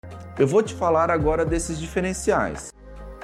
Eu vou te falar agora desses diferenciais.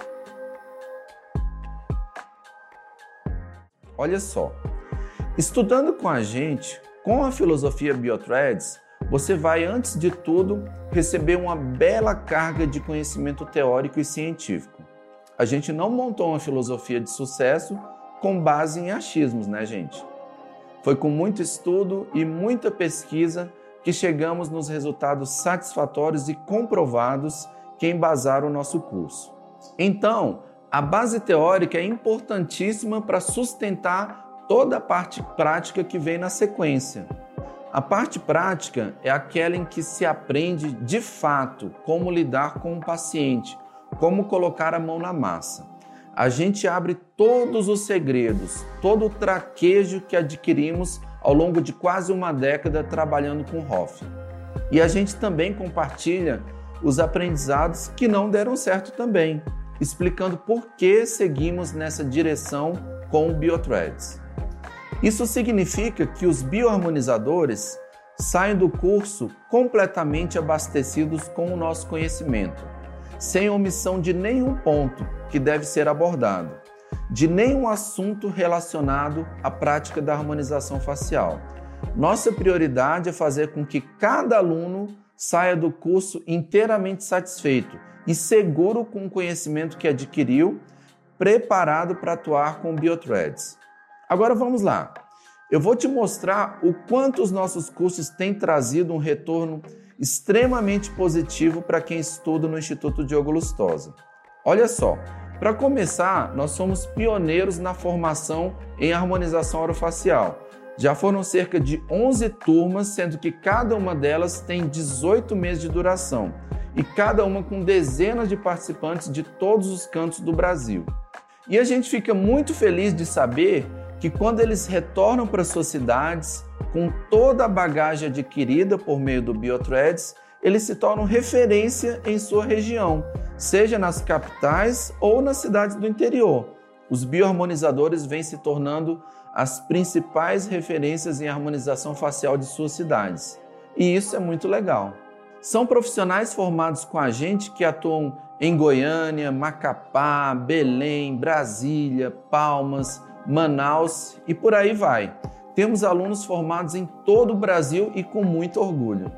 Olha só, estudando com a gente, com a filosofia Biothreads, você vai, antes de tudo, receber uma bela carga de conhecimento teórico e científico. A gente não montou uma filosofia de sucesso com base em achismos, né, gente? Foi com muito estudo e muita pesquisa que chegamos nos resultados satisfatórios e comprovados que embasaram o nosso curso. Então, a base teórica é importantíssima para sustentar toda a parte prática que vem na sequência. A parte prática é aquela em que se aprende de fato como lidar com o paciente, como colocar a mão na massa. A gente abre todos os segredos, todo o traquejo que adquirimos ao longo de quase uma década trabalhando com Hoff. E a gente também compartilha os aprendizados que não deram certo também, explicando por que seguimos nessa direção com o Biothreads. Isso significa que os bioharmonizadores saem do curso completamente abastecidos com o nosso conhecimento, sem omissão de nenhum ponto que deve ser abordado, de nenhum assunto relacionado à prática da harmonização facial. Nossa prioridade é fazer com que cada aluno saia do curso inteiramente satisfeito e seguro com o conhecimento que adquiriu, preparado para atuar com o Biothreads. Agora vamos lá. Eu vou te mostrar o quanto os nossos cursos têm trazido um retorno extremamente positivo para quem estuda no Instituto Diogo Lustosa. Olha só, para começar, nós somos pioneiros na formação em harmonização orofacial. Já foram cerca de 11 turmas, sendo que cada uma delas tem 18 meses de duração e cada uma com dezenas de participantes de todos os cantos do Brasil. E a gente fica muito feliz de saber que quando eles retornam para suas cidades, com toda a bagagem adquirida por meio do Biothreads, eles se tornam referência em sua região, seja nas capitais ou nas cidades do interior. Os bioharmonizadores vêm se tornando as principais referências em harmonização facial de suas cidades. E isso é muito legal. São profissionais formados com a gente que atuam em Goiânia, Macapá, Belém, Brasília, Palmas, Manaus e por aí vai. Temos alunos formados em todo o Brasil e com muito orgulho.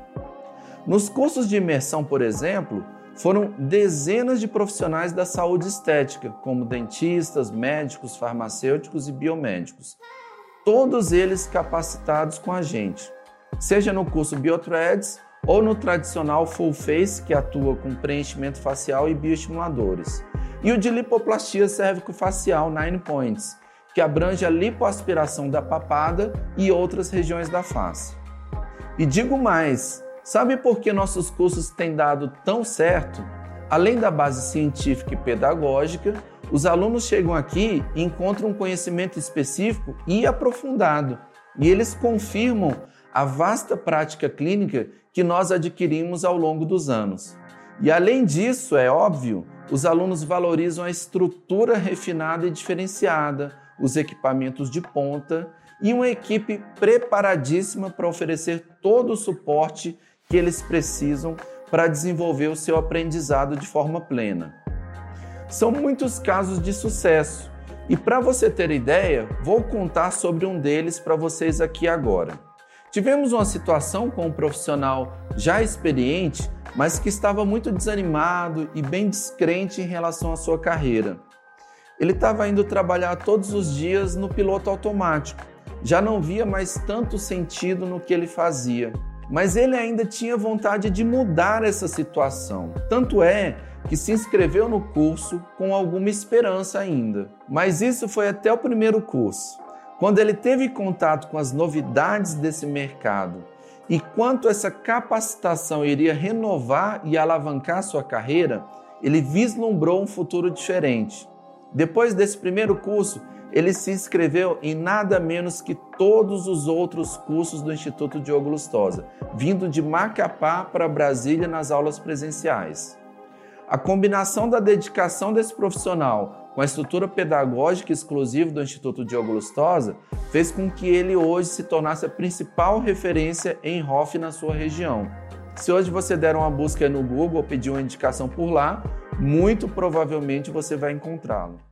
Nos cursos de imersão, por exemplo, foram dezenas de profissionais da saúde estética, como dentistas, médicos, farmacêuticos e biomédicos. Todos eles capacitados com a gente, seja no curso Biothreads ou no tradicional Full Face, que atua com preenchimento facial e bioestimuladores. E o de lipoplastia cérvico-facial 9 Points, que abrange a lipoaspiração da papada e outras regiões da face. E digo mais, sabe por que nossos cursos têm dado tão certo? Além da base científica e pedagógica, os alunos chegam aqui e encontram um conhecimento específico e aprofundado, e eles confirmam a vasta prática clínica que nós adquirimos ao longo dos anos. E além disso, é óbvio, os alunos valorizam a estrutura refinada e diferenciada, os equipamentos de ponta e uma equipe preparadíssima para oferecer todo o suporte que eles precisam para desenvolver o seu aprendizado de forma plena. São muitos casos de sucesso e, para você ter ideia, vou contar sobre um deles para vocês aqui agora. Tivemos uma situação com um profissional já experiente, mas que estava muito desanimado e bem descrente em relação à sua carreira. Ele estava indo trabalhar todos os dias no piloto automático, já não via mais tanto sentido no que ele fazia. Mas ele ainda tinha vontade de mudar essa situação. Tanto é que se inscreveu no curso com alguma esperança ainda. Mas isso foi até o primeiro curso. Quando ele teve contato com as novidades desse mercado e quanto essa capacitação iria renovar e alavancar sua carreira, ele vislumbrou um futuro diferente. Depois desse primeiro curso, ele se inscreveu em nada menos que todos os outros cursos do Instituto Diogo Lustosa, vindo de Macapá para Brasília nas aulas presenciais. A combinação da dedicação desse profissional com a estrutura pedagógica exclusiva do Instituto Diogo Lustosa fez com que ele hoje se tornasse a principal referência em Hoff na sua região. Se hoje você der uma busca no Google ou pedir uma indicação por lá, muito provavelmente você vai encontrá-lo.